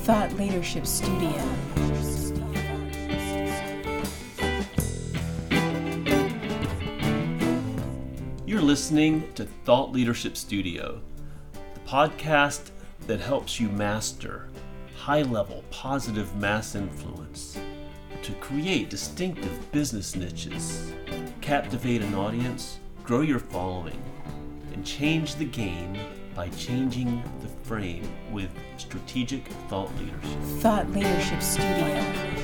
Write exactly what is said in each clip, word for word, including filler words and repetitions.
Thought Leadership Studio. You're listening to Thought Leadership Studio, the podcast that helps you master high-level positive mass influence to create distinctive business niches, captivate an audience, grow your following, and change the game by changing the frame with strategic thought leadership. Thought Leadership Studio.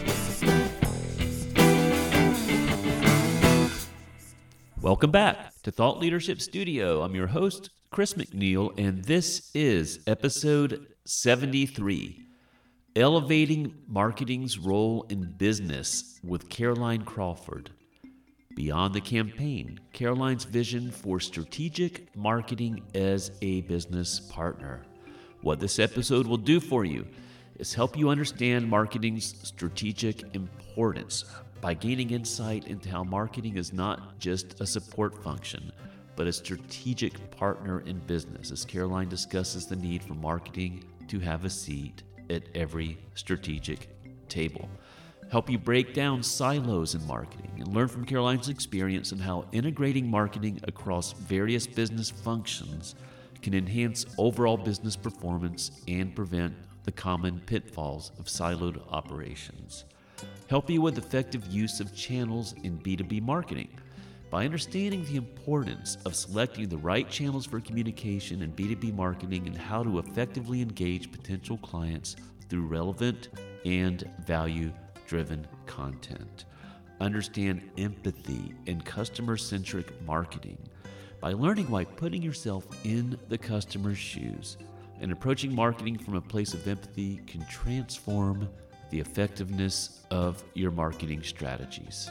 Welcome back to Thought Leadership Studio. I'm your host, Chris McNeil, and this is episode seventy-three, Elevating Marketing's Role in Business with Caroline Crawford. Beyond the Campaign, Caroline's vision for strategic marketing as a business partner. What this episode will do for you is help you understand marketing's strategic importance by gaining insight into how marketing is not just a support function, but a strategic partner in business, as Caroline discusses the need for marketing to have a seat at every strategic table. Help you break down silos in marketing and learn from Caroline's experience on how integrating marketing across various business functions can enhance overall business performance and prevent the common pitfalls of siloed operations. Help you with effective use of channels in B two B marketing by understanding the importance of selecting the right channels for communication in B two B marketing and how to effectively engage potential clients through relevant and value-driven content. Understand empathy and customer-centric marketing by learning why putting yourself in the customer's shoes and approaching marketing from a place of empathy can transform the effectiveness of your marketing strategies.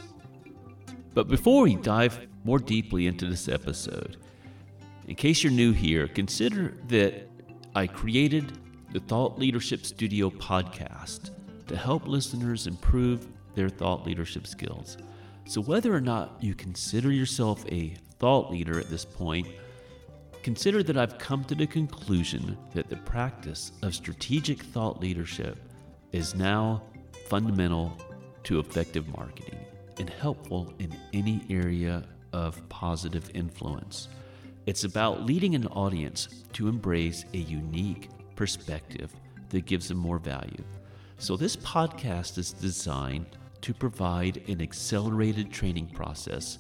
But before we dive more deeply into this episode, in case you're new here, consider that I created the Thought Leadership Studio podcast to help listeners improve their thought leadership skills. So whether or not you consider yourself a thought leader at this point, consider that I've come to the conclusion that the practice of strategic thought leadership is now fundamental to effective marketing and helpful in any area of positive influence. It's about leading an audience to embrace a unique perspective that gives them more value. So this podcast is designed to provide an accelerated training process.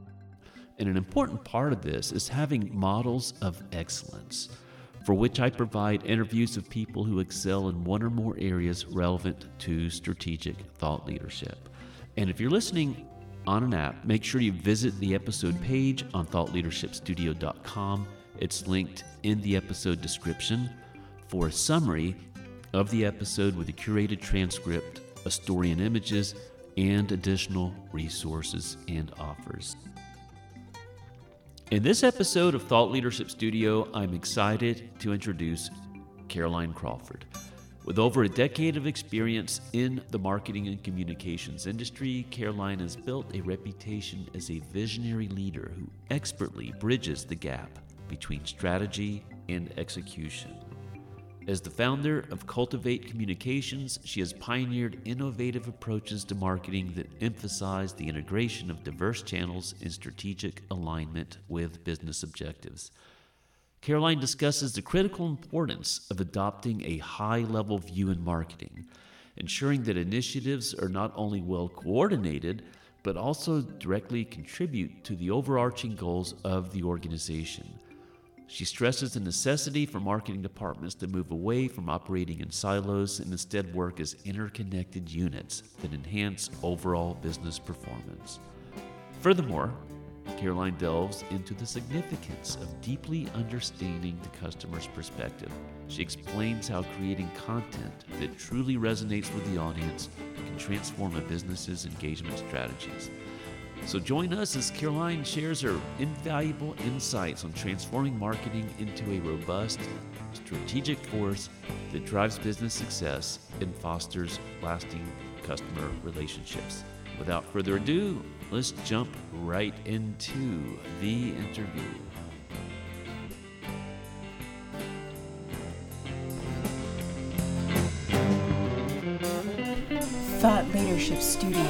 And an important part of this is having models of excellence, for which I provide interviews of people who excel in one or more areas relevant to strategic thought leadership. And if you're listening on an app, make sure you visit the episode page on thought leadership studio dot com. It's linked in the episode description for a summary of the episode with a curated transcript, a story and images, and additional resources and offers. In this episode of Thought Leadership Studio, I'm excited to introduce Caroline Crawford. With over a decade of experience in the marketing and communications industry, Caroline has built a reputation as a visionary leader who expertly bridges the gap between strategy and execution. As the founder of Cultivate Communications, she has pioneered innovative approaches to marketing that emphasize the integration of diverse channels in strategic alignment with business objectives. Caroline discusses the critical importance of adopting a high-level view in marketing, ensuring that initiatives are not only well coordinated, but also directly contribute to the overarching goals of the organization. She stresses the necessity for marketing departments to move away from operating in silos and instead work as interconnected units that enhance overall business performance. Furthermore, Caroline delves into the significance of deeply understanding the customer's perspective. She explains how creating content that truly resonates with the audience can transform a business's engagement strategies. So join us as Caroline shares her invaluable insights on transforming marketing into a robust, strategic force that drives business success and fosters lasting customer relationships. Without further ado, let's jump right into the interview. Thought Leadership Studio.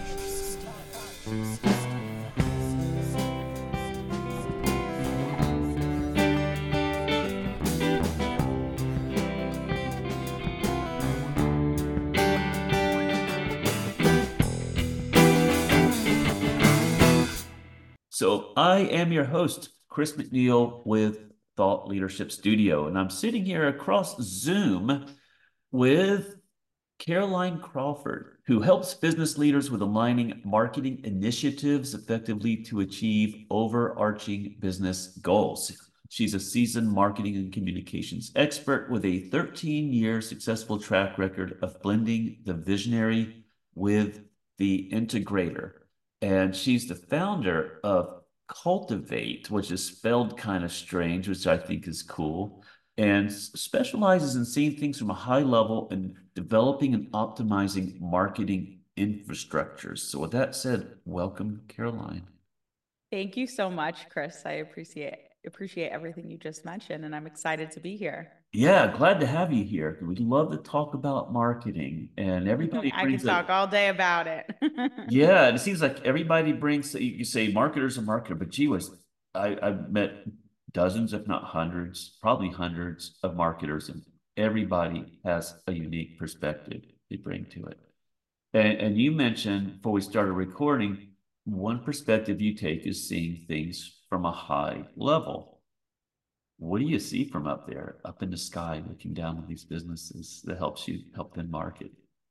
So I am your host, Chris McNeil with Thought Leadership Studio, and I'm sitting here across Zoom with Caroline Crawford, who helps business leaders with aligning marketing initiatives effectively to achieve overarching business goals. She's a seasoned marketing and communications expert with a thirteen-year successful track record of blending the visionary with the integrator. And she's the founder of Cultivate, which is spelled kind of strange, which I think is cool, and specializes in seeing things from a high level and developing and optimizing marketing infrastructures. So with that said, welcome, Caroline. Thank you so much, Chris. I appreciate appreciate everything you just mentioned, and I'm excited to be here. Yeah, glad to have you here. We'd love to talk about marketing, and everybody I can talk a, all day about it. Yeah, and it seems like everybody brings, you, you say marketers are marketer, but gee whiz, I, I've met dozens, if not hundreds, probably hundreds of marketers, and everybody has a unique perspective they bring to it. And, and you mentioned before we started recording, one perspective you take is seeing things from a high level. What do you see from up there, up in the sky, looking down on these businesses that helps you help them market?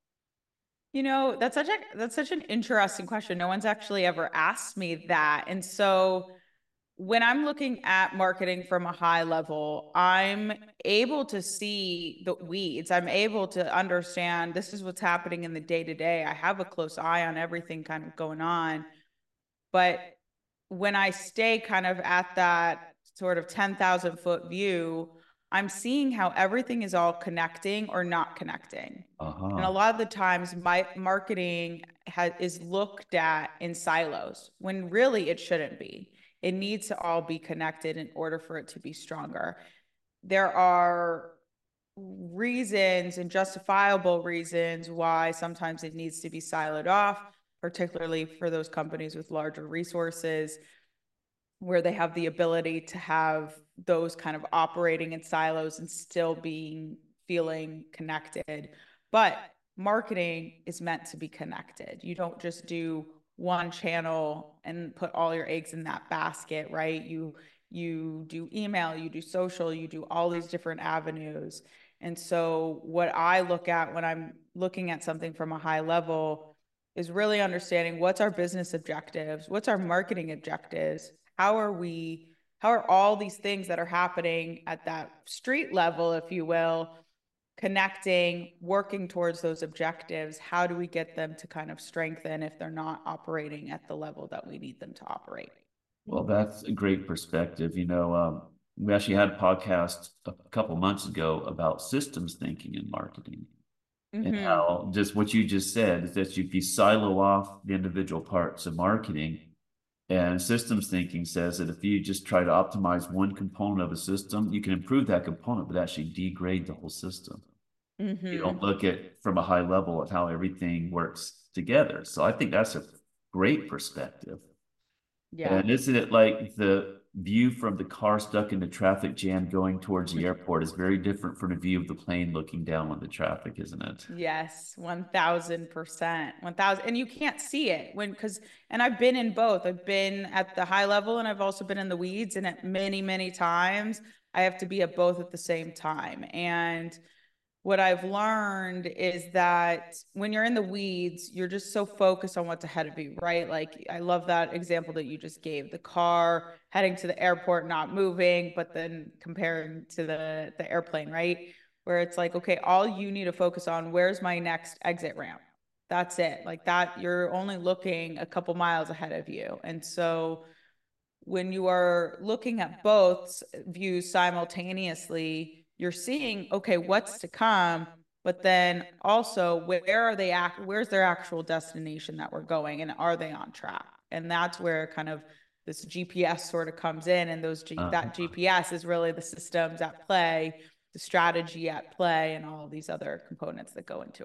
You know, that's such a that's such an interesting question. No one's actually ever asked me that. And so when I'm looking at marketing from a high level, I'm able to see the weeds. I'm able to understand this is what's happening in the day to day. I have a close eye on everything kind of going on. But when I stay kind of at that sort of ten thousand foot view, I'm seeing how everything is all connecting or not connecting. Uh-huh. And a lot of the times my marketing has, is looked at in silos when really it shouldn't be. It needs to all be connected in order for it to be stronger. There are reasons and justifiable reasons why sometimes it needs to be siloed off, particularly for those companies with larger resources, where they have the ability to have those kind of operating in silos and still being feeling connected. But marketing is meant to be connected. You don't just do one channel and put all your eggs in that basket, right? You you do email, you do social, you do all these different avenues. And so what I look at when I'm looking at something from a high level is really understanding what's our business objectives, what's our marketing objectives, how are we, how are all these things that are happening at that street level, if you will, connecting, working towards those objectives? How do we get them to kind of strengthen if they're not operating at the level that we need them to operate? Well, that's a great perspective. You know, um, we actually had a podcast a couple months ago about systems thinking in marketing. Mm-hmm. And how just what you just said is that if you silo off the individual parts of marketing, and systems thinking says that if you just try to optimize one component of a system, you can improve that component, but actually degrade the whole system. Mm-hmm. You don't look at from a high level of how everything works together. So I think that's a great perspective. Yeah. And isn't it like the view from the car stuck in the traffic jam going towards the airport is very different from the view of the plane looking down on the traffic, isn't it? Yes, one thousand percent. one thousand. And you can't see it when, because, and I've been in both. I've been at the high level and I've also been in the weeds, and at many, many times I have to be at both at the same time. And what I've learned is that when you're in the weeds, you're just so focused on what's ahead of you, right? Like, I love that example that you just gave, the car heading to the airport, not moving, but then comparing to the, the airplane, right? Where it's like, okay, all you need to focus on, where's my next exit ramp? That's it. Like that, you're only looking a couple miles ahead of you. And so when you are looking at both views simultaneously, you're seeing, okay, what's to come, but then also where are they at, where's their actual destination that we're going, and are they on track? And that's where kind of this G P S sort of comes in, and those G- uh, that G P S is really the systems at play, the strategy at play, and all these other components that go into it.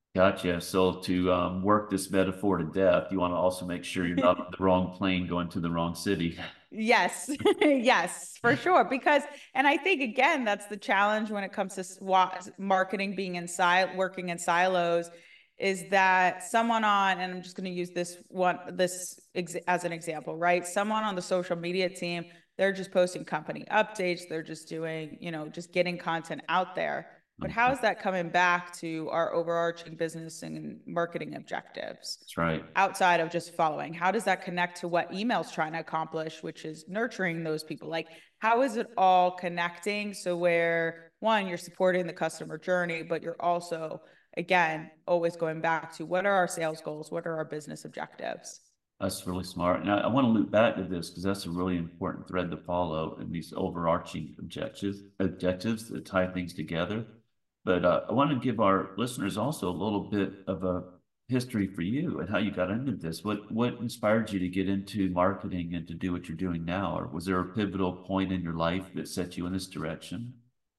Gotcha. So to um, work this metaphor to death, you want to also make sure you're not on the wrong plane going to the wrong city. Yes, yes, for sure. Because, and I think again, that's the challenge when it comes to swa- marketing being in sil working in silos, is that someone on, and I'm just going to use this one, this ex as an example, right? Someone on the social media team, they're just posting company updates. They're just doing, you know, just getting content out there. But how Okay. is that coming back to our overarching business and marketing objectives? That's right. Outside of just following? How does that connect to what email's trying to accomplish, which is nurturing those people? Like, how is it all connecting? So where one, you're supporting the customer journey, but you're also, again, always going back to what are our sales goals? What are our business objectives? That's really smart. And I, I want to loop back to this because that's a really important thread to follow in these overarching objectives, objectives that tie things together. But uh, I want to give our listeners also a little bit of a history for you and how you got into this. What what inspired you to get into marketing and to do what you're doing now? Or was there a pivotal point in your life that set you in this direction?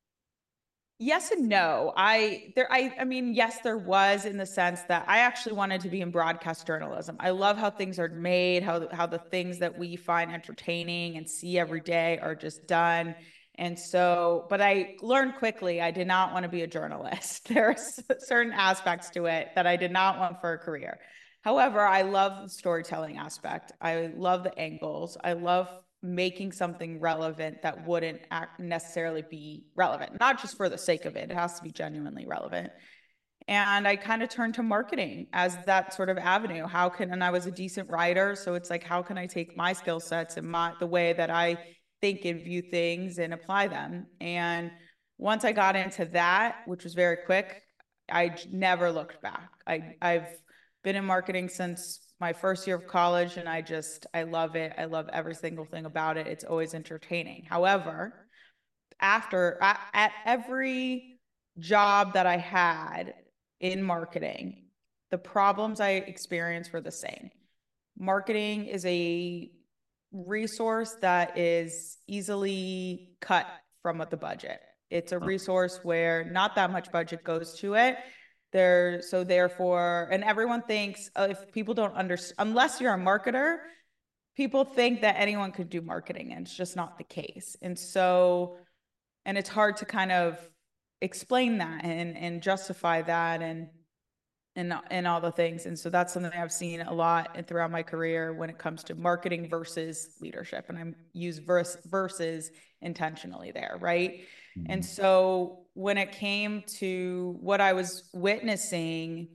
Yes and no. I there I I mean, yes, there was, in the sense that I actually wanted to be in broadcast journalism. I love how things are made, how how the things that we find entertaining and see every day are just done. And so, but I learned quickly I did not want to be a journalist. There are certain aspects to it that I did not want for a career. However, I love the storytelling aspect. I love the angles. I love making something relevant that wouldn't act necessarily be relevant, not just for the sake of it. It has to be genuinely relevant. And I kind of turned to marketing as that sort of avenue. How can, and I was a decent writer. So it's like, how can I take my skill sets and my, the way that I think and view things and apply them? And once I got into that, which was very quick, I never looked back. I, I've been in marketing since my first year of college, and I just, I love it. I love every single thing about it. It's always entertaining. However, after at, at every job that I had in marketing, the problems I experienced were the same. Marketing is a resource that is easily cut from the budget. It's a resource where not that much budget goes to it. There, so therefore, and everyone thinks, uh, if people don't understand, unless you're a marketer, people think that anyone could do marketing, and it's just not the case. And so, and it's hard to kind of explain that and and justify that and and and all the things. And so that's something I've seen a lot throughout my career when it comes to marketing versus leadership. And I'm use verse versus intentionally there, right? And Mhm. so when it came to what I was witnessing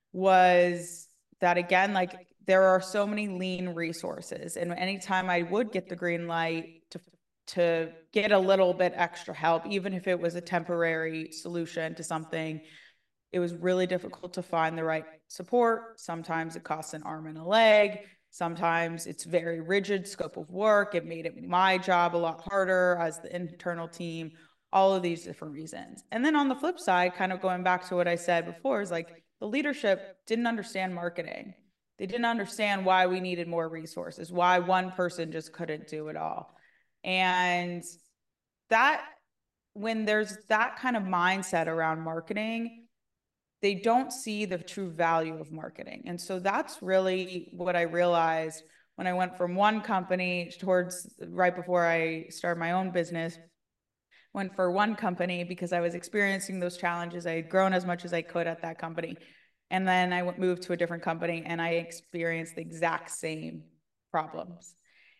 was that, again, like, there are so many lean resources, and anytime I would get the green light to to get a little bit extra help, even if it was a temporary solution to something, it was really difficult to find the right support. Sometimes it costs an arm and a leg. Sometimes it's very rigid scope of work. It made it my job a lot harder as the internal team, all of these different reasons. And then on the flip side, kind of going back to what I said before, is like the leadership didn't understand marketing. They didn't understand why we needed more resources, why one person just couldn't do it all. And that, when there's that kind of mindset around marketing, they don't see the true value of marketing. And so that's really what I realized when I went from one company towards right before I started my own business. Went for one company because I was experiencing those challenges. I had grown as much as I could at that company. And then I moved to a different company and I experienced the exact same problems.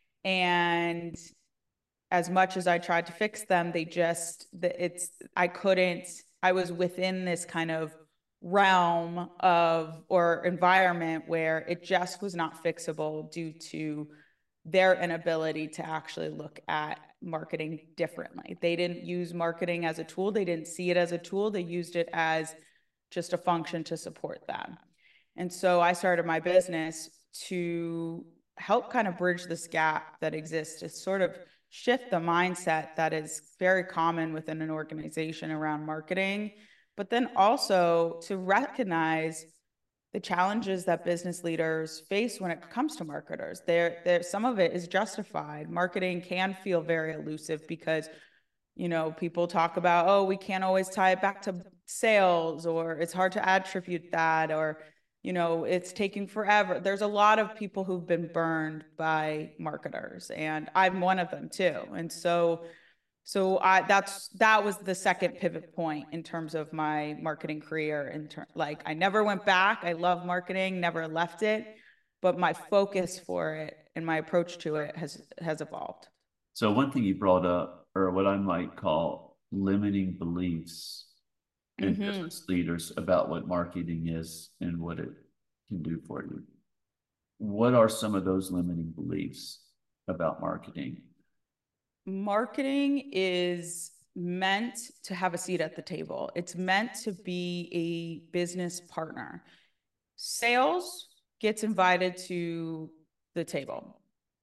And as much as I tried to fix them, they just, it's, I couldn't, I was within this kind of realm of, or environment where it just was not fixable due to their inability to actually look at marketing differently. They didn't use marketing as a tool. They didn't see it as a tool. They used it as just a function to support them. And so I started my business to help kind of bridge this gap that exists, to sort of shift the mindset that is very common within an organization around marketing, but then also to recognize the challenges that business leaders face when it comes to marketers. There, there, some of it is justified. Marketing can feel very elusive because You know, people talk about, oh, we can't always tie it back to sales, or it's hard to attribute that, or, you know, it's taking forever. There's a lot of people who've been burned by marketers, and I'm one of them too. And so, so I, that's, that was the second pivot point in terms of my marketing career. In ter- like, I never went back. I love marketing, never left it, but my focus for it and my approach to it has, has evolved. So one thing you brought up, or what I might call limiting beliefs in Mm-hmm. business leaders about what marketing is and what it can do for you. What are some of those limiting beliefs about marketing? Marketing is meant to have a seat at the table. It's meant to be a business partner. Sales gets invited to the table.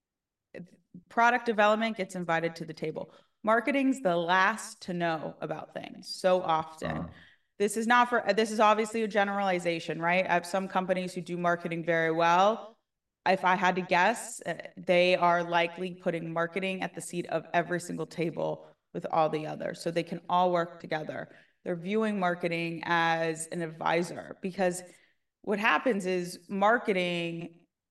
Product development gets invited to the table. Marketing's the last to know about things so often. Uh, this is not for, this is obviously a generalization, right? I have some companies who do marketing very well. If I had to guess, they are likely putting marketing at the seat of every single table with all the others, so they can all work together. They're viewing marketing as an advisor, because what happens is marketing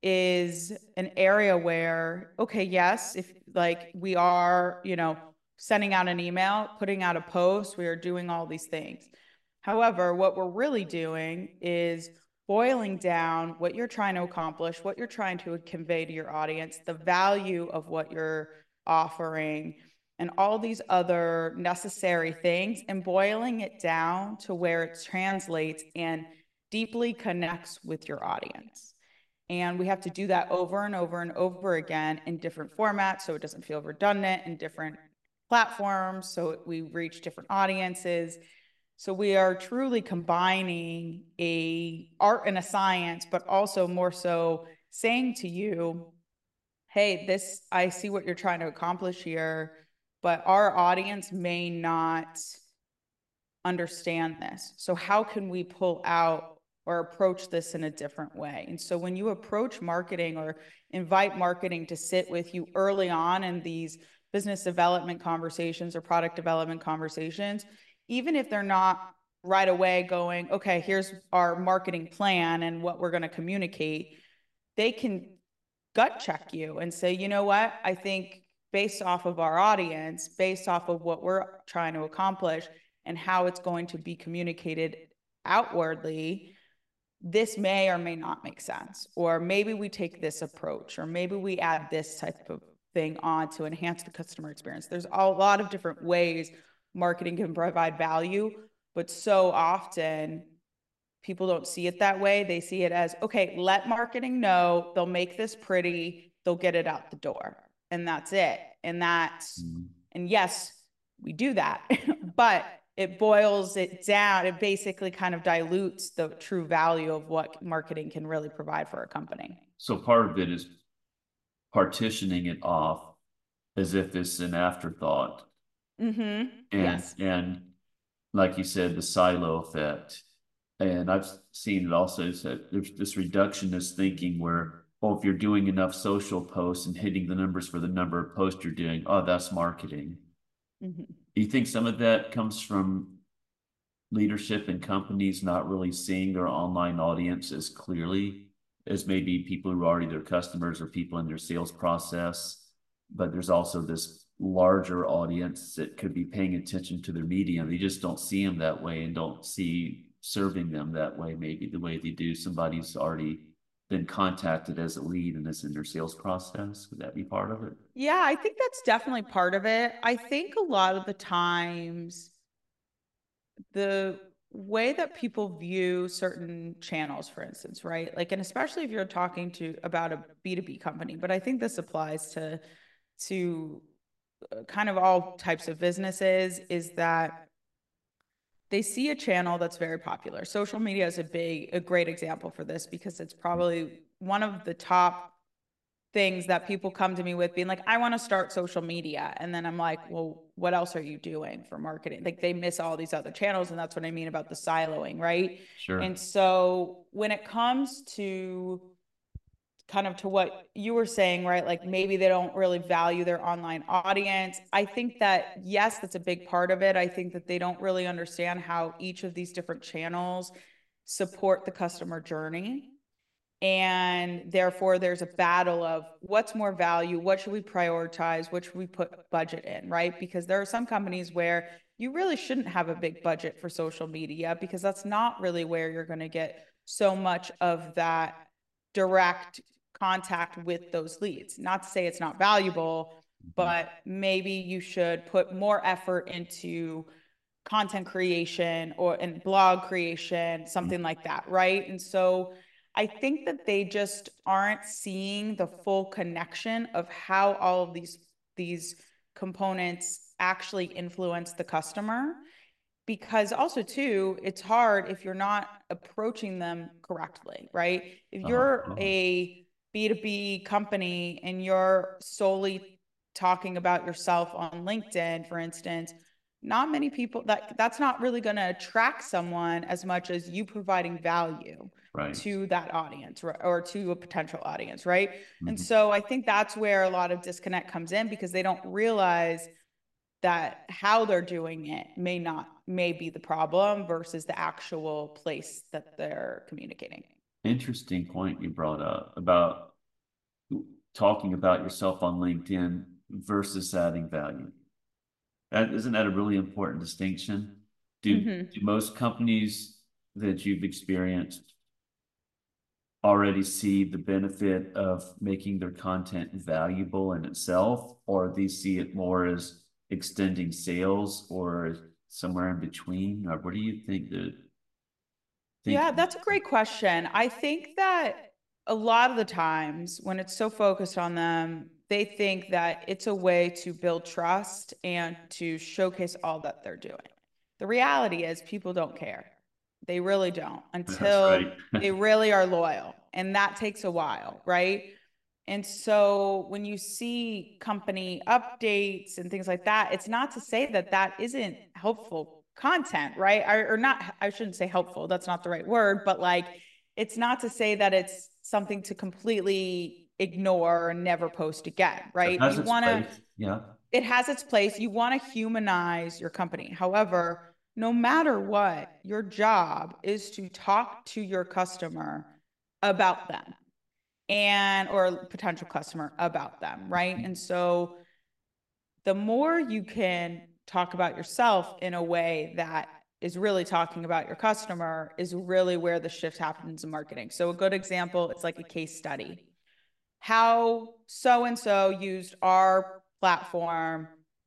is an area where, okay, yes, if like we are, you know, sending out an email, putting out a post, we are doing all these things. However, what we're really doing is boiling down what you're trying to accomplish, what you're trying to convey to your audience, the value of what you're offering, and all these other necessary things, and boiling it down to where it translates and deeply connects with your audience. And we have to do that over and over and over again in different formats, so it doesn't feel redundant, in different platforms, so we reach different audiences. So we are truly combining a art and a science, but also more so saying to you, hey, this, I see what you're trying to accomplish here, but our audience may not understand this. So how can we pull out or approach this in a different way? And so when you approach marketing or invite marketing to sit with you early on in these business development conversations or product development conversations, even if they're not right away going, okay, here's our marketing plan and what we're going to communicate, they can gut check you and say, you know what, I think based off of our audience, based off of what we're trying to accomplish and how it's going to be communicated outwardly, this may or may not make sense. Or maybe we take this approach, or maybe we add this type of thing on to enhance the customer experience. There's a lot of different ways marketing can provide value, but so often people don't see it that way. They see it as, okay, let marketing know, they'll make this pretty, they'll get it out the door, and that's it. And that's, mm-hmm. and yes, we do that, but it boils it down. It basically kind of dilutes the true value of what marketing can really provide for a company. So part of it is partitioning it off as if it's an afterthought. Mm-hmm. And, yes. and like you said, the silo effect. And I've seen it also, is that there's this reductionist thinking where, oh, if you're doing enough social posts and hitting the numbers for the number of posts you're doing, oh, that's marketing. Mm-hmm. Do you think some of that comes from leadership and companies not really seeing their online audience as clearly as maybe people who are already their customers or people in their sales process? But there's also this larger audience that could be paying attention to their medium. They just don't see them that way and don't see serving them that way, maybe the way they do somebody who's already been contacted as a lead and is in their sales process. Would that be part of it? Yeah, I think that's definitely part of it. I think a lot of the times the way that people view certain channels, for instance, right? Like, and especially if you're talking to about a B two B company, but I think this applies to, to kind of all types of businesses, is that they see a channel that's very popular. Social media is a big, a great example for this, because it's probably one of the top things that people come to me with, being like, I want to start social media. And then I'm like, well, what else are you doing for marketing? Like, they miss all these other channels. And that's what I mean about the siloing, right? Sure. And so when it comes to kind of to what you were saying, right? Like maybe they don't really value their online audience. I think that, yes, that's a big part of it. I think that they don't really understand how each of these different channels support the customer journey. And therefore, there's a battle of what's more value, what should we prioritize, what should we put budget in, right? Because there are some companies where you really shouldn't have a big budget for social media because that's not really where you're going to get so much of that direct contact with those leads. Not to say it's not valuable, but maybe you should put more effort into content creation or and blog creation, something like that, right? And so I think that they just aren't seeing the full connection of how all of these these components actually influence the customer. Because also too, it's hard if you're not approaching them correctly, right? If you're Uh-huh. a B two B company and you're solely talking about yourself on LinkedIn, for instance, not many people that that's not really going to attract someone as much as you providing value Right. to that audience or to a potential audience, right? Mm-hmm. And so I think that's where a lot of disconnect comes in because they don't realize that how they're doing it may not may be the problem versus the actual place that they're communicating. Interesting point you brought up about talking about yourself on LinkedIn versus adding value. That isn't that a really important distinction? Do, Mm-hmm. do most companies that you've experienced already see the benefit of making their content valuable in itself, or do they see it more as extending sales or somewhere in between? Or what do you think that? Think Yeah, that's a great question. I think that a lot of the times when it's so focused on them, they think that it's a way to build trust and to showcase all that they're doing. The reality is people don't care. They really don't That's until right. they really are loyal. And that takes a while, right? And so when you see company updates and things like that, it's not to say that that isn't helpful content, right? Or, or not, I shouldn't say helpful. That's not the right word, but like, it's not to say that it's something to completely ignore and never post again, right? It has You its want to, place. Yeah. it has its place. You want to humanize your company. However, no matter what, your job is to talk to your customer about them and or potential customer about them, right? And so the more you can talk about yourself in a way that is really talking about your customer is really where the shift happens in marketing. So a good example, it's like a case study. How so and so used our platform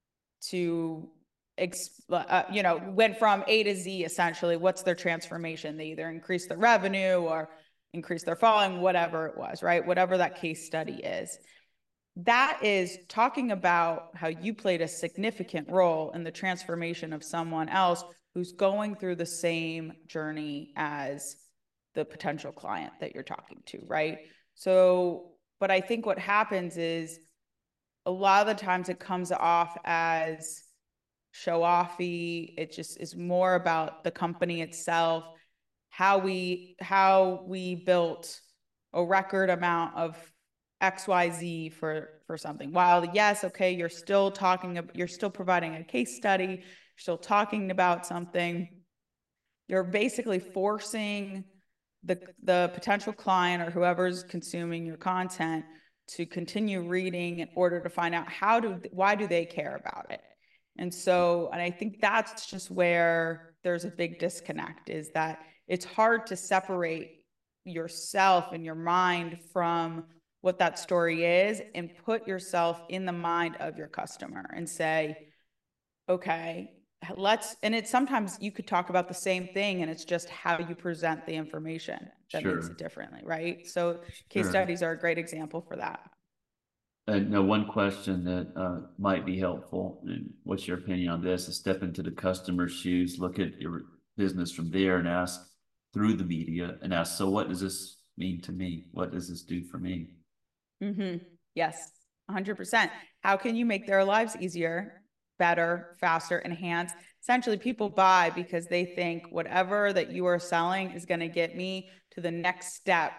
to uh, you know, went from A to Z essentially. What's their transformation? They either increase their revenue or increase their following, whatever it was, right? Whatever that case study is. That is talking about how you played a significant role in the transformation of someone else who's going through the same journey as the potential client that you're talking to, right? So, but I think what happens is a lot of the times it comes off as show offy. It just is more about the company itself, how we how we built a record amount of X Y Z for for something. While yes, okay, you're still talking, you're still providing a case study, you're still talking about something. You're basically forcing the the potential client or whoever's consuming your content to continue reading in order to find out how do why do they care about it. And so, and I think that's just where there's a big disconnect, is that it's hard to separate yourself and your mind from what that story is and put yourself in the mind of your customer and say, okay, let's, and it's sometimes you could talk about the same thing and it's just how you present the information that Sure. makes it differently, right? So case Sure. studies are a great example for that. And now one question that uh, might be helpful, and what's your opinion on this, is step into the customer's shoes, look at your business from there and ask through the media and ask, so what does this mean to me? What does this do for me? Mm-hmm. Yes, one hundred percent. How can you make their lives easier, better, faster, enhanced? Essentially, people buy because they think whatever that you are selling is going to get me to the next step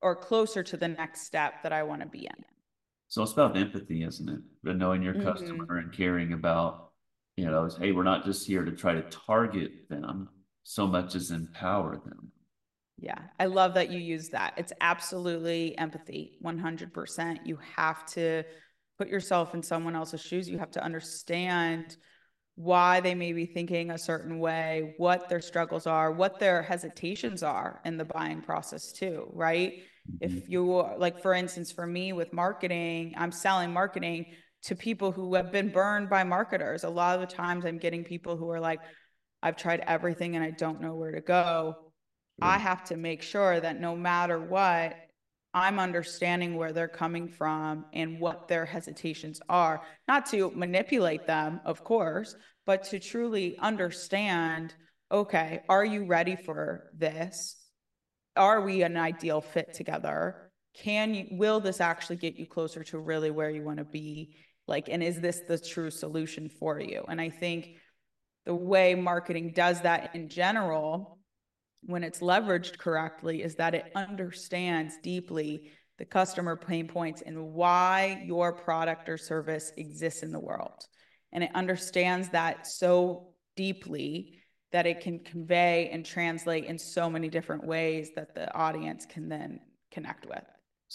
or closer to the next step that I want to be in. So it's about empathy, isn't it? But knowing your Mm-hmm. customer and caring about, you know, hey, we're not just here to try to target them so much as empower them. Yeah, I love that you use that. It's absolutely empathy, one hundred percent. You have to put yourself in someone else's shoes. You have to understand why they may be thinking a certain way, what their struggles are, what their hesitations are in the buying process too, right? Mm-hmm. If you, like, for instance, for me with marketing, I'm selling marketing to people who have been burned by marketers. A lot of the times I'm getting people who are like, I've tried everything and I don't know where to go. Sure. I have to make sure that no matter what, I'm understanding where they're coming from and what their hesitations are, not to manipulate them, of course, but to truly understand, okay, are you ready for this? Are we an ideal fit together? Can you, will this actually get you closer to really where you want to be? Like, and is this the true solution for you? And I think the way marketing does that in general, when it's leveraged correctly, is that it understands deeply the customer pain points and why your product or service exists in the world. And it understands that so deeply that it can convey and translate in so many different ways that the audience can then connect with.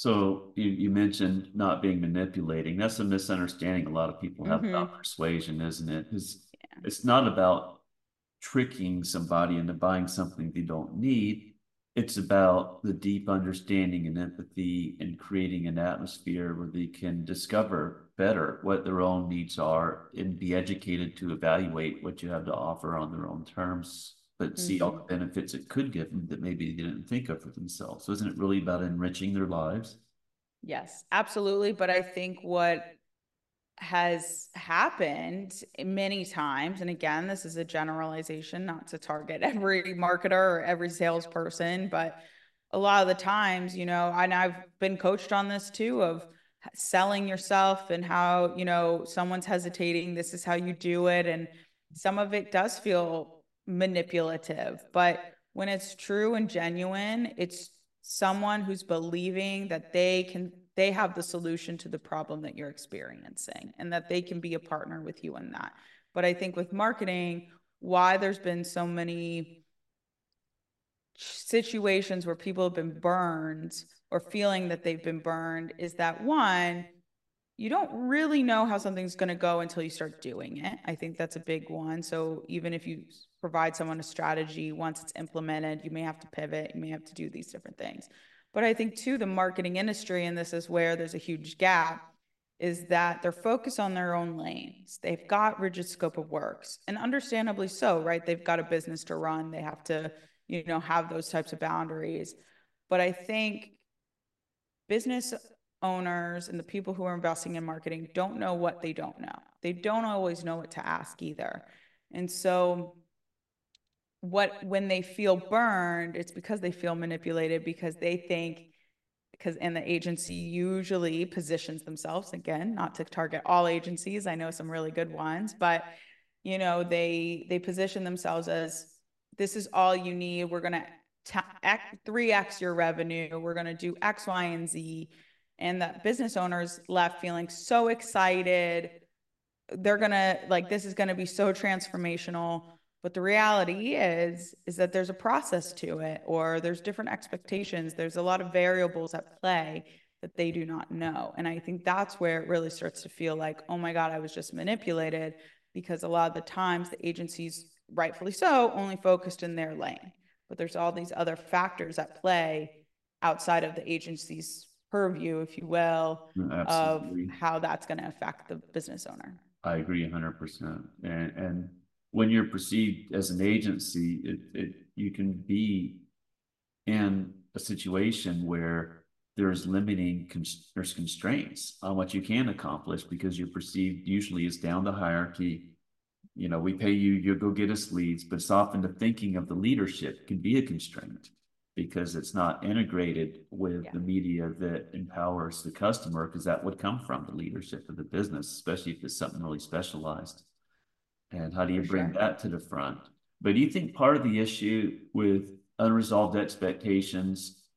So you, you mentioned not being manipulating. That's a misunderstanding a lot of people have Mm-hmm. about persuasion, isn't it? It's, Yeah. it's not about tricking somebody into buying something they don't need. It's about the deep understanding and empathy and creating an atmosphere where they can discover better what their own needs are and be educated to evaluate what you have to offer on their own terms, but see all the benefits it could give them that maybe they didn't think of for themselves. So isn't it really about enriching their lives? Yes, absolutely. But I think what has happened many times, and again, this is a generalization, not to target every marketer or every salesperson, but a lot of the times, you know, and I've been coached on this too, of selling yourself and how, you know, someone's hesitating, this is how you do it. And some of it does feel manipulative, but when it's true and genuine, it's someone who's believing that they can they have the solution to the problem that you're experiencing and that they can be a partner with you in that. But I think with marketing, why there's been so many situations where people have been burned or feeling that they've been burned is that, one, you don't really know how something's going to go until you start doing it. I think that's a big one. So even if you provide someone a strategy, once it's implemented, you may have to pivot, you may have to do these different things. But I think too, the marketing industry, and this is where there's a huge gap, is that they're focused on their own lanes. They've got rigid scope of works, and understandably so, right? They've got a business to run. They have to, you know, have those types of boundaries. But I think business owners and the people who are investing in marketing don't know what they don't know. They don't always know what to ask either. And so what when they feel burned, it's because they feel manipulated, because they think, because and the agency usually positions themselves, again, not to target all agencies, I know some really good ones, but you know, they they position themselves as, this is all you need, we're going to three X your revenue, we're going to do X, Y, and Z. And that business owners left feeling so excited, they're going to, like, this is going to be so transformational. But the reality is, is that there's a process to it, or there's different expectations. There's a lot of variables at play that they do not know. And I think that's where it really starts to feel like, oh my God, I was just manipulated, because a lot of the times the agencies, rightfully so, only focused in their lane. But there's all these other factors at play outside of the agency's purview, if you will, Absolutely. of how that's going to affect the business owner. I agree one hundred percent. And, and when you're perceived as an agency, it, it you can be in a situation where there's limiting, there's constraints on what you can accomplish, because you're perceived usually as down the hierarchy. You know, we pay you, you go get us leads, but it's often the thinking of the leadership can be a constraint, because it's not integrated with yeah. the media that empowers the customer, because that would come from the leadership of the business, especially if it's something really specialized. And how do you For bring sure. that to the front? But do you think part of the issue with unresolved expectations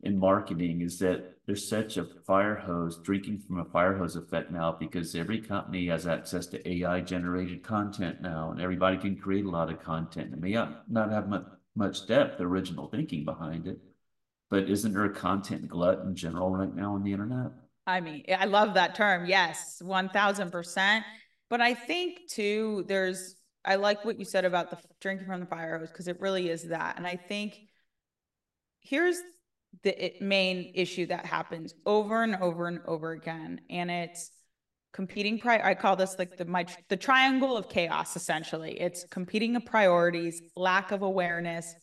in marketing is that there's such a fire hose, drinking from a fire hose effect now, because every company has access to A I generated content now, and everybody can create a lot of content. It may not, not have much, much depth, original thinking behind it, but isn't there a content glut in general right now on the internet? I mean, I love that term. Yes, one thousand percent. But I think too, there's, I like what you said about the drinking from the fire hose, because it really is that. And I think here's the main issue that happens over and over and over again. And it's competing pri I call this like the my the triangle of chaos, essentially. It's competing of priorities, lack of awareness,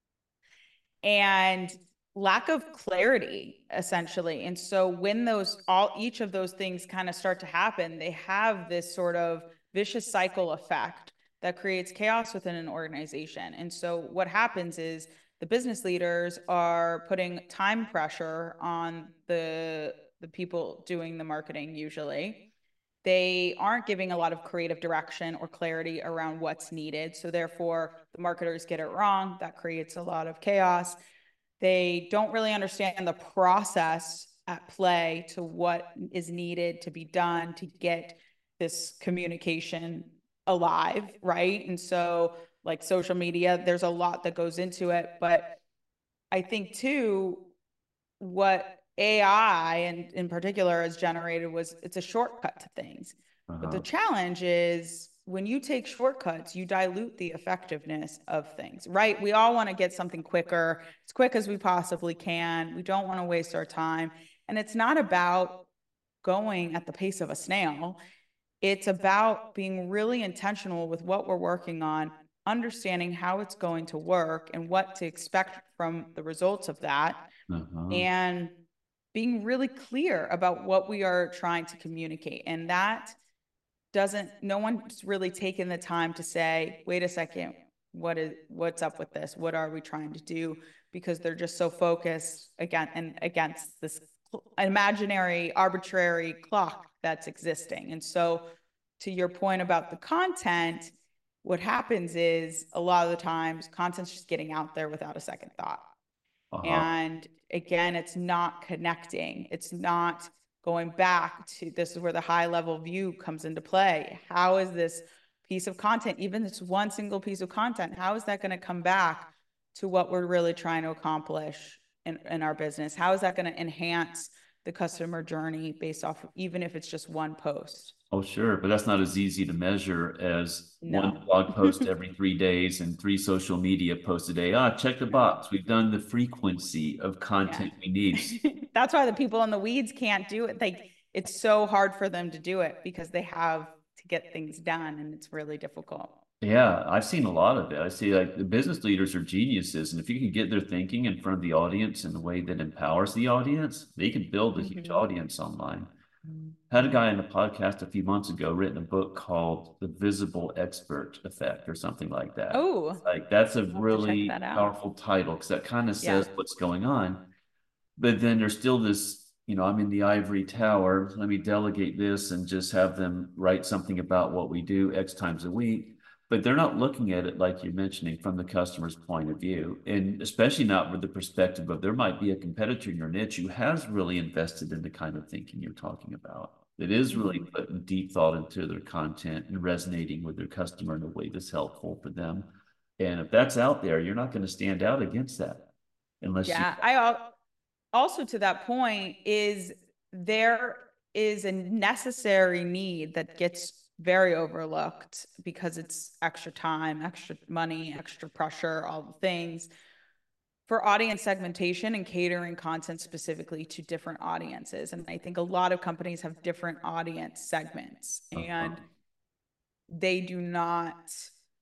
and lack of clarity, essentially. And so when those all each of those things kind of start to happen, they have this sort of vicious cycle effect that creates chaos within an organization. And so what happens is the business leaders are putting time pressure on the the people doing the marketing. Usually they aren't giving a lot of creative direction or clarity around what's needed, so therefore the marketers get it wrong. That creates a lot of chaos. They don't really understand the process at play to what is needed to be done to get this communication alive, right? And so like social media, there's a lot that goes into it. But I think too, what A I and in particular has generated was it's a shortcut to things. Uh-huh. But the challenge is when you take shortcuts, you dilute the effectiveness of things, right? We all want to get something quicker, as quick as we possibly can. We don't want to waste our time. And it's not about going at the pace of a snail. It's about being really intentional with what we're working on, understanding how it's going to work and what to expect from the results of that, uh-huh. and being really clear about what we are trying to communicate. And that doesn't, no one's really taken the time to say, wait a second, what is, what's up with this? What are we trying to do? Because they're just so focused again and against this imaginary, arbitrary clock that's existing. And so to your point about the content, what happens is a lot of the times content's just getting out there without a second thought. Uh-huh. And again, it's not connecting. It's not going back to, this is where the high level view comes into play. How is this piece of content, even this one single piece of content, how is that going to come back to what we're really trying to accomplish in, in our business? How is that going to enhance the customer journey based off of, even if it's just one post? Oh, sure. But that's not as easy to measure as no. one blog post every three days and three social media posts a day. Ah, check the box. We've done the frequency of content yeah. we need. That's why the people in the weeds can't do it. Like, it's so hard for them to do it because they have to get things done, and it's really difficult. Yeah, I've seen a lot of it. I see like the business leaders are geniuses. And if you can get their thinking in front of the audience in a way that empowers the audience, they can build a mm-hmm. huge audience online. I had a guy in the podcast a few months ago written a book called The Visible Expert Effect or something like that. Oh, like that's a really that powerful title because that kind of says yeah. what's going on. But then there's still this, you know, I'm in the ivory tower. Let me delegate this and just have them write something about what we do X times a week. But they're not looking at it like you're mentioning from the customer's point of view, and especially not with the perspective of there might be a competitor in your niche who has really invested in the kind of thinking you're talking about. That is really putting deep thought into their content and resonating with their customer in a way that's helpful for them. And if that's out there, you're not going to stand out against that unless yeah, you- I also to that point is there is a necessary need that gets very overlooked because it's extra time, extra money, extra pressure, all the things for audience segmentation and catering content specifically to different audiences. And I think a lot of companies have different audience segments and uh-huh. they do not,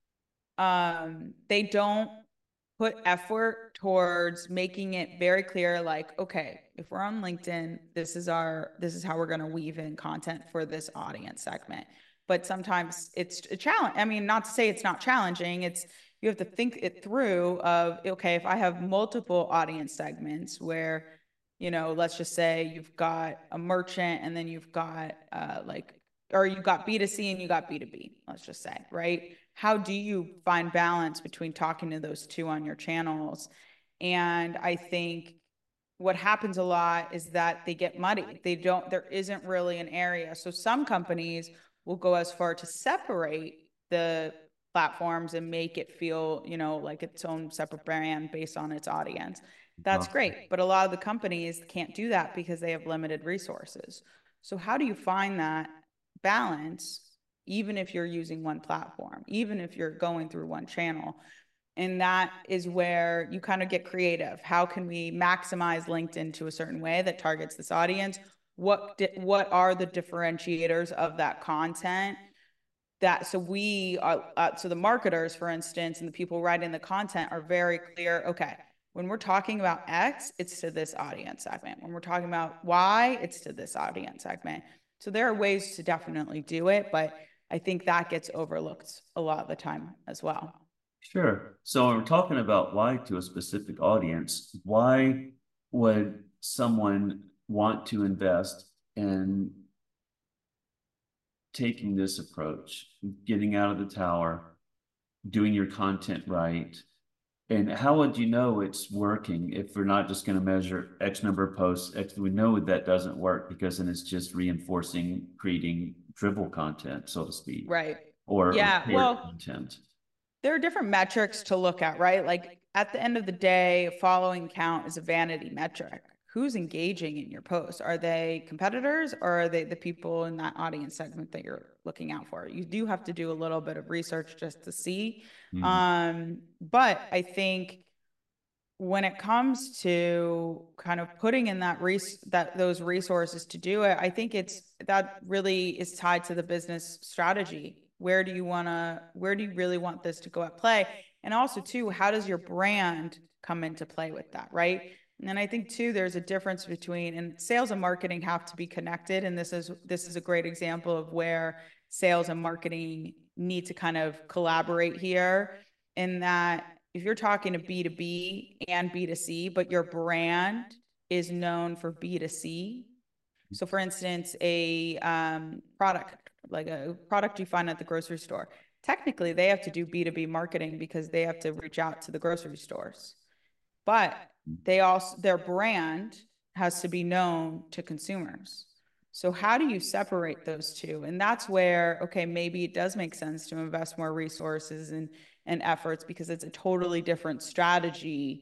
um, they don't put effort towards making it very clear, like, okay, if we're on LinkedIn, this is our, this is how we're going to weave in content for this audience segment. But sometimes it's a challenge. I mean, not to say it's not challenging. It's, you have to think it through of, okay, if I have multiple audience segments where, you know, let's just say you've got a merchant and then you've got uh, like, or you've got B two C and you got B two B, let's just say, right? How do you find balance between talking to those two on your channels? And I think what happens a lot is that they get muddy. They don't, there isn't really an area. So some companies will go as far to separate the platforms and make it feel, you know, like its own separate brand based on its audience. That's great. But a lot of the companies can't do that because they have limited resources. So how do you find that balance, even if you're using one platform, even if you're going through one channel? And that is where you kind of get creative. How can we maximize LinkedIn to a certain way that targets this audience? What di- what are the differentiators of that content? That so we are uh, so the marketers, for instance, and the people writing the content are very clear. Okay, when we're talking about X, it's to this audience segment. When we're talking about Y, it's to this audience segment. So there are ways to definitely do it, but I think that gets overlooked a lot of the time as well. Sure. So when we're talking about why to a specific audience, why would someone want to invest in taking this approach, getting out of the tower, doing your content right? And how would you know it's working if we're not just going to measure X number of posts? X, we know that doesn't work because then it's just reinforcing, creating dribble content, so to speak. Right. Or, yeah. or well, content. There are different metrics to look at, right? Like at the end of the day, following count is a vanity metric. Who's engaging in your posts? Are they competitors or are they the people in that audience segment that you're looking out for? You do have to do a little bit of research just to see. Mm-hmm. Um, but I think when it comes to kind of putting in that res- that those resources to do it, I think it's that really is tied to the business strategy. Where do you want to, where do you really want this to go at play? And also too, how does your brand come into play with that, right? And I think too, there's a difference between, and sales and marketing have to be connected. And this is, this is a great example of where sales and marketing need to kind of collaborate here, in that if you're talking to B two B and B two C, but your brand is known for B two C. So for instance, a um, product, like a product you find at the grocery store, technically they have to do B two B marketing because they have to reach out to the grocery stores. But they also, their brand has to be known to consumers. So how do you separate those two? And that's where, okay, maybe it does make sense to invest more resources and, and efforts, because it's a totally different strategy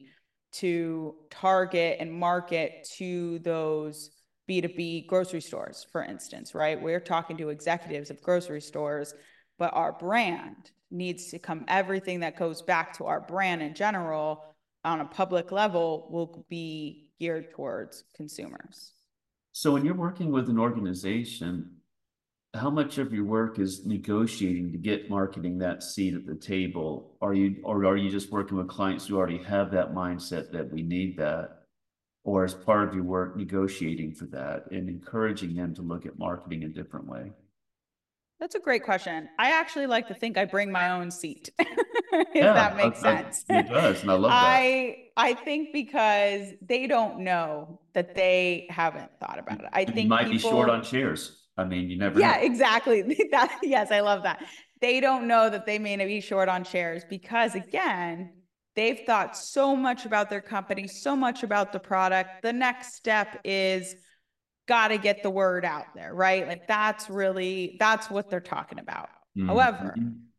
to target and market to those B two B grocery stores, for instance, right? We're talking to executives of grocery stores, but our brand needs to come, everything that goes back to our brand in general on a public level will be geared towards consumers. So when you're working with an organization, how much of your work is negotiating to get marketing that seat at the table? Are you, or are you just working with clients who already have that mindset that we need that? Or as part of your work, negotiating for that and encouraging them to look at marketing a different way? That's a great question. I actually like to think I bring my own seat, if yeah, that makes I, I, sense. It does, and I love that. I I think because they don't know that they haven't thought about it. I you think might people, be short on shares. I mean, you never yeah, know. exactly. That, yes, I love that. They don't know that they may be short on shares because, again, they've thought so much about their company, so much about the product. The next step is got to get the word out there, right? Like that's really, that's what they're talking about. Mm-hmm. However,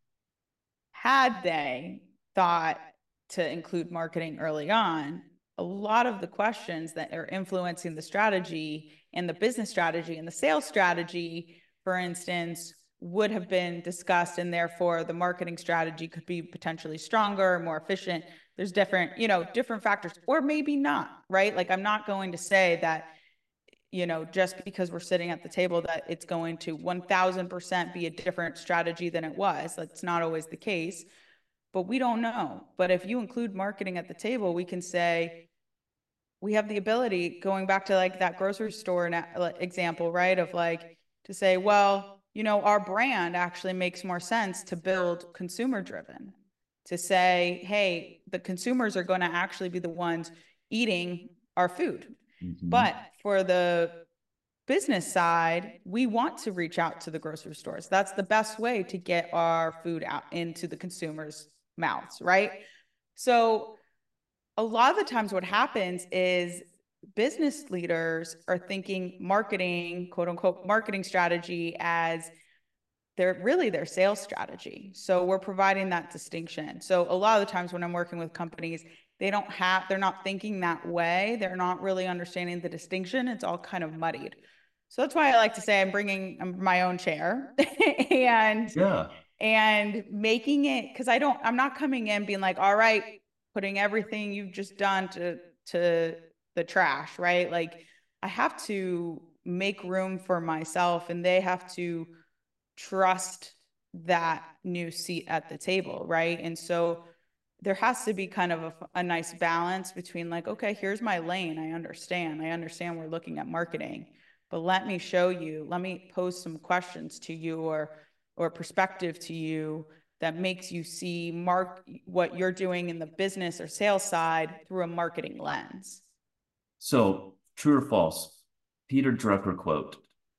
had they thought to include marketing early on, a lot of the questions that are influencing the strategy and the business strategy and the sales strategy, for instance, would have been discussed, and therefore the marketing strategy could be potentially stronger, more efficient. There's different, you know, different factors, or maybe not, right? Like I'm not going to say that, you know, just because we're sitting at the table that it's going to one thousand percent be a different strategy than it was. That's not always the case, but we don't know. But if you include marketing at the table, we can say, we have the ability, going back to like that grocery store example, right? Of like, to say, well, you know, our brand actually makes more sense to build consumer driven, to say, hey, the consumers are going to actually be the ones eating our food. Mm-hmm. But for the business side, we want to reach out to the grocery stores. That's the best way to get our food out into the consumers' mouths, right? So a lot of the times what happens is business leaders are thinking marketing, quote unquote, marketing strategy as they're really their sales strategy. So we're providing that distinction. So a lot of the times when I'm working with companies, they don't have, they're not thinking that way. They're not really understanding the distinction. It's all kind of muddied. So that's why I like to say I'm bringing my own chair and, Yeah. and making it, cause I don't, I'm not coming in being like, all right, putting everything you've just done to, to the trash, right? Like I have to make room for myself and they have to trust that new seat at the table, right? And so there has to be kind of a, a nice balance between like, okay, here's my lane. I understand. I understand we're looking at marketing, but let me show you, let me pose some questions to you or, or perspective to you that makes you see mark what you're doing in the business or sales side through a marketing lens. So true or false? Peter Drucker quote,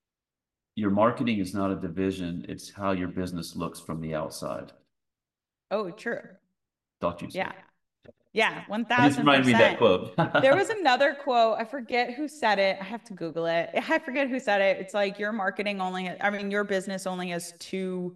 your marketing is not a division. It's how your business looks from the outside. Oh, true. Thought you said. Yeah. Yeah, one It just thousand reminded me of that percent. quote. There was another quote. I forget who said it. I have to Google it. I forget who said it. It's like your marketing only, I mean, your business only has two,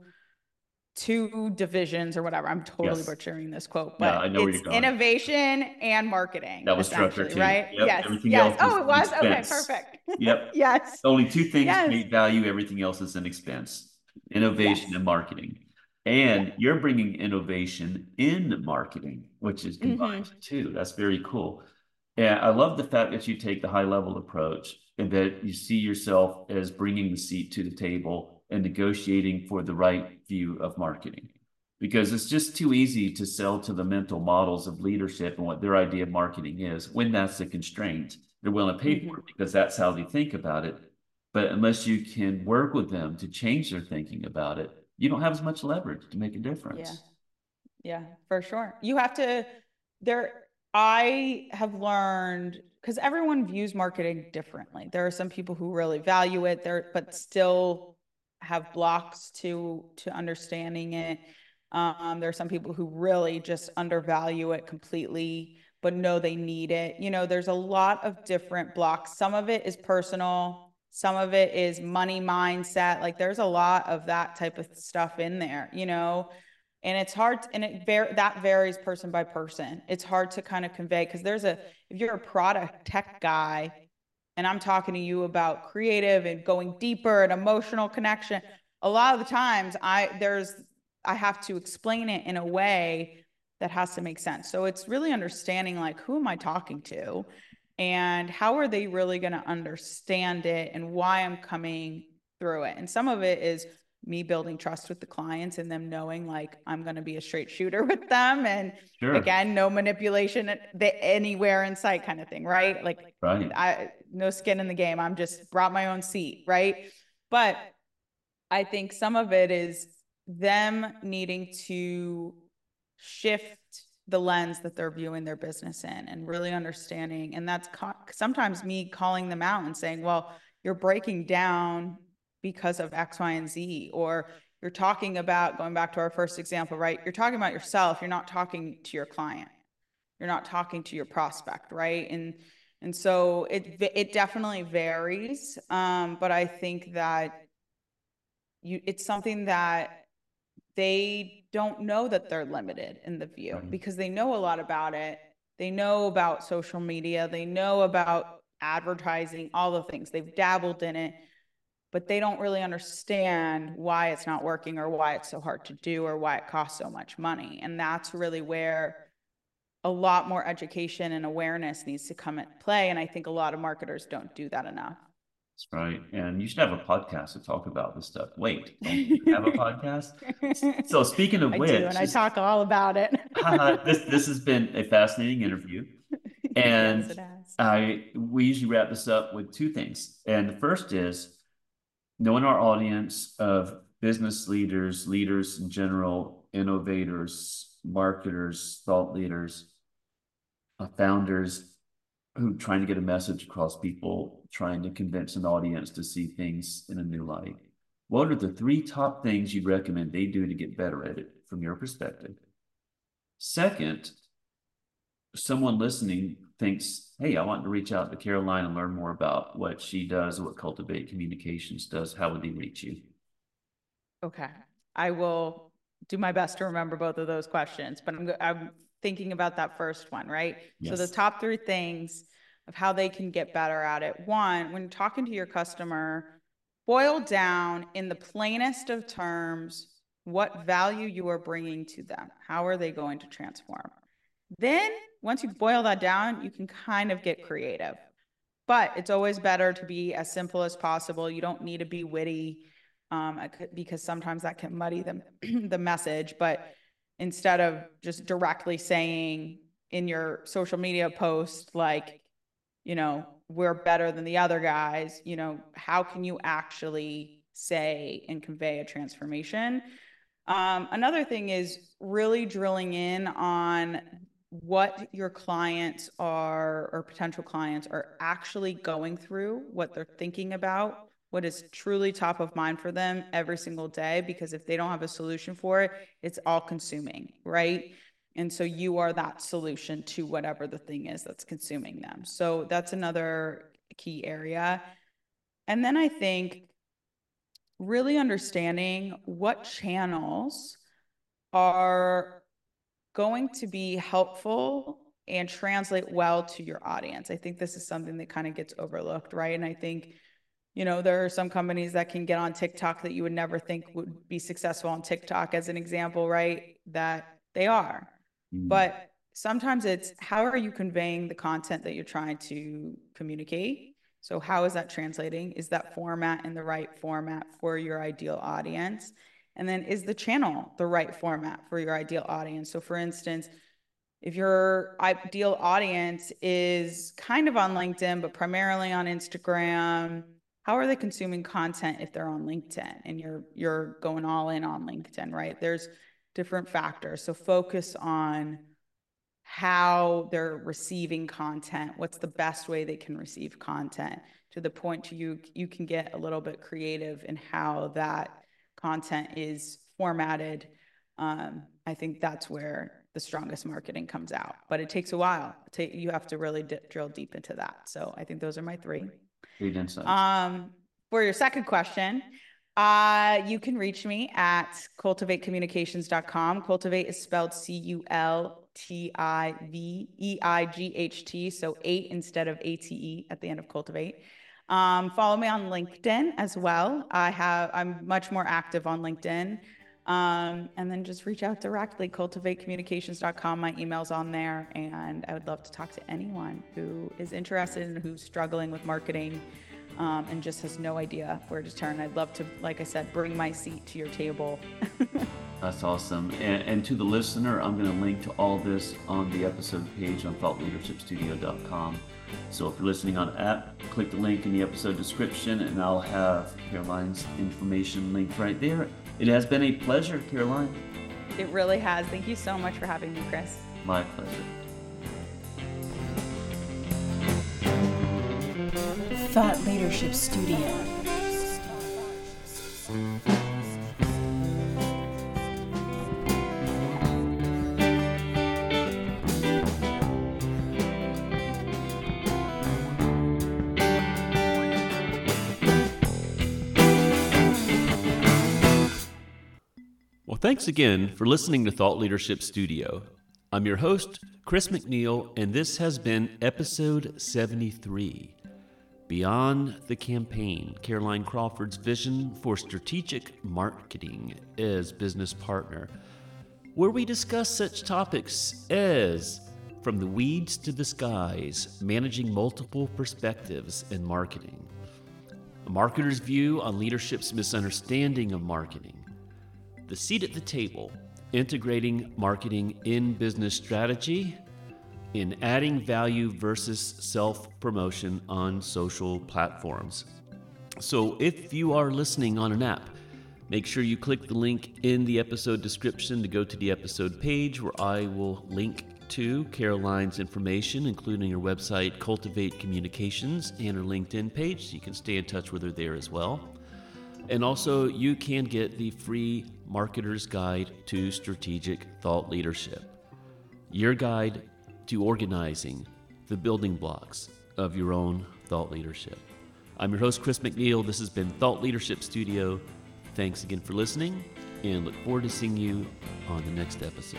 two divisions or whatever. I'm totally Yes. butchering this quote, Yeah, but I know where it's you're going. innovation and marketing. That was Drucker essentially, too. right? Yep. Yes. Everything Yes. else Oh, is it was? an Okay, expense. perfect. Yep. Yes. Only two things Yes. create value. Everything else is an expense. Innovation Yes. and marketing. And Yeah. you're bringing innovation in marketing, which is combined Mm-hmm. too. That's very cool. And I love the fact that you take the high level approach and that you see yourself as bringing the seat to the table and negotiating for the right view of marketing. Because it's just too easy to sell to the mental models of leadership and what their idea of marketing is when that's the constraint. They're willing to pay Mm-hmm. for it because that's how they think about it. But unless you can work with them to change their thinking about it, you don't have as much leverage to make a difference. Yeah. Yeah, for sure. You have to, there, I have learned, because everyone views marketing differently. There are some people who really value it there, but still have blocks to, to understanding it. Um, there are some people who really just undervalue it completely, but know they need it. You know, there's a lot of different blocks. Some of it is personal. Some of it is money mindset. Like there's a lot of that type of stuff in there, you know, and it's hard and it var- that varies person by person. It's hard to kind of convey because there's a, if you're a product tech guy and I'm talking to you about creative and going deeper and emotional connection, a lot of the times I, there's, I have to explain it in a way that has to make sense. So it's really understanding like, who am I talking to? And how are they really going to understand it and why I'm coming through it? And some of it is me building trust with the clients and them knowing like I'm going to be a straight shooter with them. And Sure. again, no manipulation anywhere in sight kind of thing, right? Like right. I, no skin in the game. I'm just brought my own seat, right? But I think some of it is them needing to shift the lens that they're viewing their business in and really understanding. And that's co- sometimes me calling them out and saying, well, you're breaking down because of X, Y, and Z, or you're talking about, going back to our first example, right? You're talking about yourself. You're not talking to your client. You're not talking to your prospect, right? And, and so it, it definitely varies. Um, but I think that you, it's something that they don't know that they're limited in the view Right. because they know a lot about it. They know about social media. They know about advertising, all the things. They've dabbled in it, but they don't really understand why it's not working or why it's so hard to do or why it costs so much money. And that's really where a lot more education and awareness needs to come into play. And I think a lot of marketers don't do that enough. That's right. And you should have a podcast to talk about this stuff. Wait, don't you have a podcast? So speaking of I which, do, and I talk all about it. this this has been a fascinating interview. And yes, it has. I we usually wrap this up with two things. And the first is knowing our audience of business leaders, leaders in general, innovators, marketers, thought leaders, uh, founders, who trying to get a message across, people trying to convince an audience to see things in a new light. What are the three top things you'd recommend they do to get better at it from your perspective? Second, someone listening thinks, hey, I want to reach out to Caroline and learn more about what she does, what Cultivate Communications does, how would they reach you? Okay. I will do my best to remember both of those questions, but I'm, I'm thinking about that first one, right? Yes. So the top three things of how they can get better at it. One, when talking to your customer, boil down in the plainest of terms what value you are bringing to them. How are they going to transform? Then once you boil that down, you can kind of get creative. But it's always better to be as simple as possible. You don't need to be witty, um, because sometimes that can muddy the, the message. But instead of just directly saying in your social media post, like, you know, we're better than the other guys, you know, how can you actually say and convey a transformation? Um, another thing is really drilling in on what your clients are, or potential clients are actually going through, what they're thinking about, what is truly top of mind for them every single day. Because if they don't have a solution for it, it's all consuming, right? And so you are that solution to whatever the thing is that's consuming them. So that's another key area. And then I think really understanding what channels are going to be helpful and translate well to your audience. I think this is something that kind of gets overlooked, right? And I think, you know, there are some companies that can get on TikTok that you would never think would be successful on TikTok, as an example, right? That they are. Mm. But sometimes it's, how are you conveying the content that you're trying to communicate? So how is that translating? Is that format in the right format for your ideal audience? And then is the channel the right format for your ideal audience? So for instance, if your ideal audience is kind of on LinkedIn, but primarily on Instagram, how are they consuming content if they're on LinkedIn and you're, you're going all in on LinkedIn, right? There's different factors. So focus on how they're receiving content. What's the best way they can receive content, to the point to you, you can get a little bit creative in how that content is formatted. Um, I think that's where the strongest marketing comes out, but it takes a while. You have to really d- drill deep into that. So I think those are my three. Great insights. Um, for your second question, uh, you can reach me at cultivate communications dot com. Cultivate is spelled C U L T I V E I G H T, so eight instead of A T E at the end of Cultivate. Um, follow me on LinkedIn as well. I have, I'm much more active on LinkedIn. Um, and then just reach out directly, cultivate communications dot com. My email's on there, and I would love to talk to anyone who is interested and who's struggling with marketing, um, and just has no idea where to turn. I'd love to, like I said, bring my seat to your table. That's awesome. And, and to the listener, I'm going to link to all this on the episode page on thought leadership studio dot com. So if you're listening on app, click the link in the episode description, and I'll have Caroline's information linked right there. It has been a pleasure, Caroline. It really has. Thank you so much for having me, Chris. My pleasure. Thought Leadership Studio. Well, thanks again for listening to Thought Leadership Studio. I'm your host, Chris McNeil, and this has been episode seventy-three. Beyond the Campaign, Caroline Crawford's vision for strategic marketing as business partner, where we discuss such topics as from the weeds to the skies, managing multiple perspectives in marketing, a marketer's view on leadership's misunderstanding of marketing, the seat at the table, integrating marketing in business strategy, in adding value versus self-promotion on social platforms. So if you are listening on an app, make sure you click the link in the episode description to go to the episode page, where I will link to Caroline's information, including her website, Cultivate Communications, and her LinkedIn page, so you can stay in touch with her there as well. And also, you can get the free Marketer's Guide to Strategic Thought Leadership, your guide to organizing the building blocks of your own thought leadership. I'm your host, Chris McNeil. This has been Thought Leadership Studio. Thanks again for listening, and look forward to seeing you on the next episode.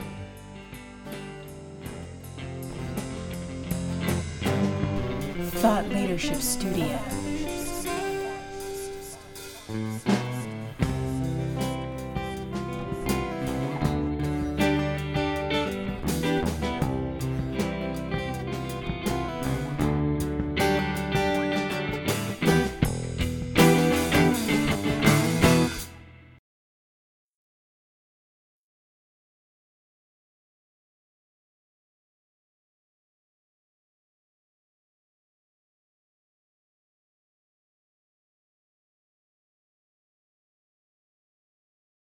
Thought Leadership Studio.